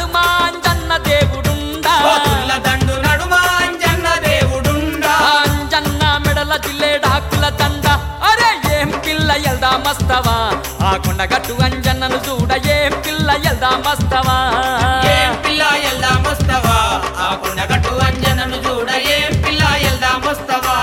నడుమ అంజన్న దేవుడుండా కోతుల దండు నడుమ అంజన్న దేవుడుండా అంజన్న మెడల జిల్లేడాకుల దండ అరే ఏం పిల్ల ఎల్దా మస్తవా ఆ కొండగట్టు అంజన్నను చూడ ఏం పిల్ల ఎల్దా మస్తవా ఏం పిల్ల ఎల్దా మస్తవా ఆ కొండగట్టు అంజన్నను చూడ ఏం పిల్ల ఎల్దా మస్తవా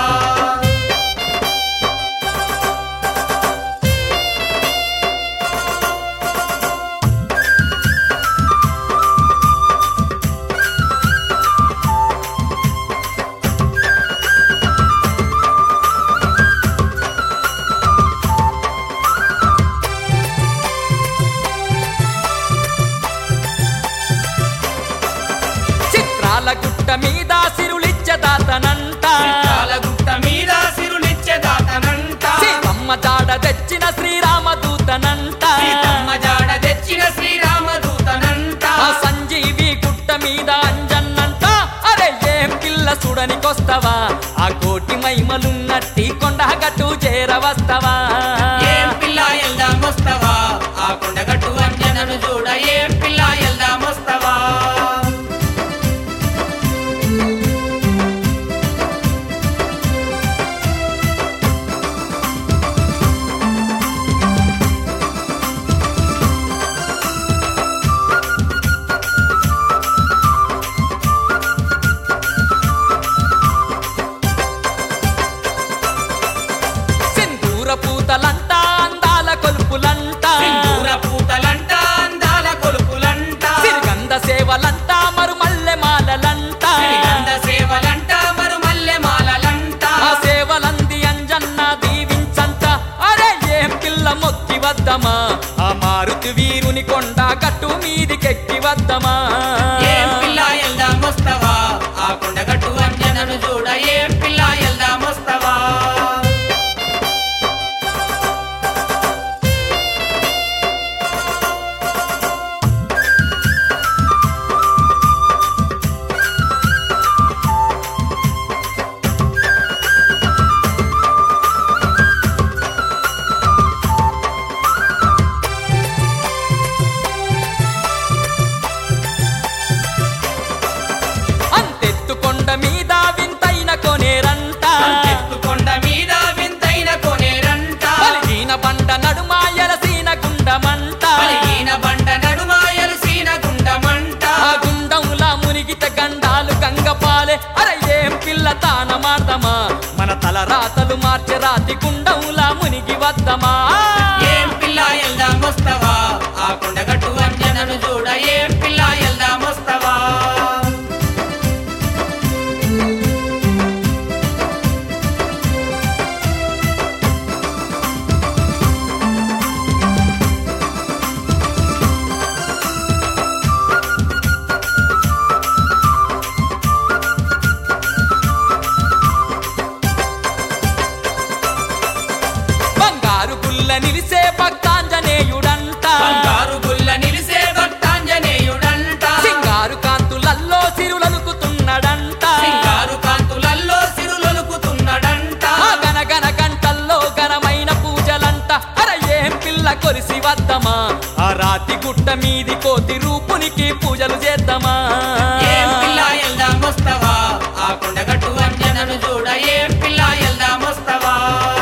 గుట్ట మీద సిరులిచ్చదాతనంట గుట్ట మీద సిరులిచ్చదాతనంట సీతమ్మ జాడ తెచ్చిన శ్రీరామదూతనంట సీతమ్మ జాడ తెచ్చిన శ్రీరామదూతనంట సంజీవి గుట్ట మీద అంజన్నంట అరే ఏం పిల్ల చూడనికొస్తవా ఆ కోటి మైమలున్నట్టి కొండగట్టు చేరవస్తవా ఏం పిల్ల ఎల్దా మస్తవా ఆ కొండగట్టు అంజన్నను చూడ ఏం పిల్ల ఎల్దా మస్తవా పూతలంట అందాల కొలుపులంట పూతలంట అందాల కొలుపులంట సిరిగంధ సేవలంట మరుమల్లె మాలలంట సిరిగంధ సేవలంట మరుమల్లె మాలలంట ఆ సేవలంది అంజన్న దీవించంట అరే ఏం పిల్ల మొక్కి వద్దమా ఆ మారుతి వీరుని కొండ గట్టు మీదికెక్కి వద్దమా ఏం పిల్ల ఎల్దా మస్తవా ఆ కొండగట్టు అంజన్నను చూడ ఏం పిల్ల ఎల్దా మస్తవా కొండ మీద వింతైన కొనేరంట కొండ మీద వింతైన కొనేరంట పలిగిన బండ నడుమ ఎలసీన గుండమంట పలిగిన బండ నడుమ ఎలసీన గుండమంట ఆ గుండములా మునిగిత గండాలు గంగపాలే అరే ఏం పిల్ల తాన మార్దమా మన తల రాతలు మార్చే రాతి గుండములా మునిగి వద్దమా ఏం పిల్ల ఎల్దా మస్తవా ఆ కొండగట్టు అంజన్నను చూడ ఏం పిల్ల ఎల్దా మస్తవా నిలిసే భక్తాంజనేయుడంట బంగారు గుల్ల నిలిసే భక్తాంజనేయుడంట సింగారు కాంతులల్లో సిరులనుకుతున్నాడంట సింగారు కాంతులల్లో సిరులొలుకుతున్నాడంట గనగన గంటల్లో ఘనమైన పూజలంట అర ఏం పిల్ల కొలిసి వద్దమా ఆ రాతి గుట్ట మీది కోతి రూపునికి పూజలు చేద్దామా ఏం పిల్ల ఎల్దా మస్తవా ఆ కొండగట్టు అంజన్నను చూడ ఏం పిల్ల ఎల్దా మస్తవా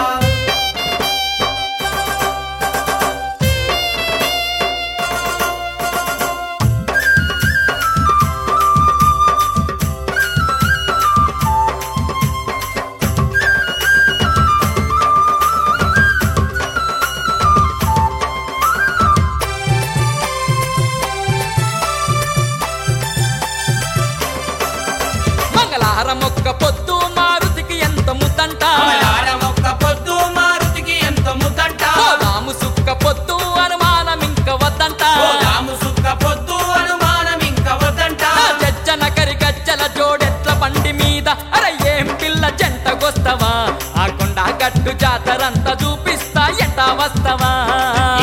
మంగళహారం ఒక్క పొద్దు మారుతికి ఎంత ముద్దంట మంగళహారం ఒక్క పొద్దు మారుతికి ఎంత ముద్దంట పోదాము సుక్క పొద్దు అనుమానం ఇంక వద్దంట పోదాము సుక్క పొద్దు అనుమానం ఇంక వద్దంట జజ్జన కరి గజ్జల జోడెట్ల బండి మీద అరే ఏం పిల్ల జంటకొస్తవా ఆ కొండ గట్టు జాతరంతా చూపిస్తా ఎట్టా వస్తవా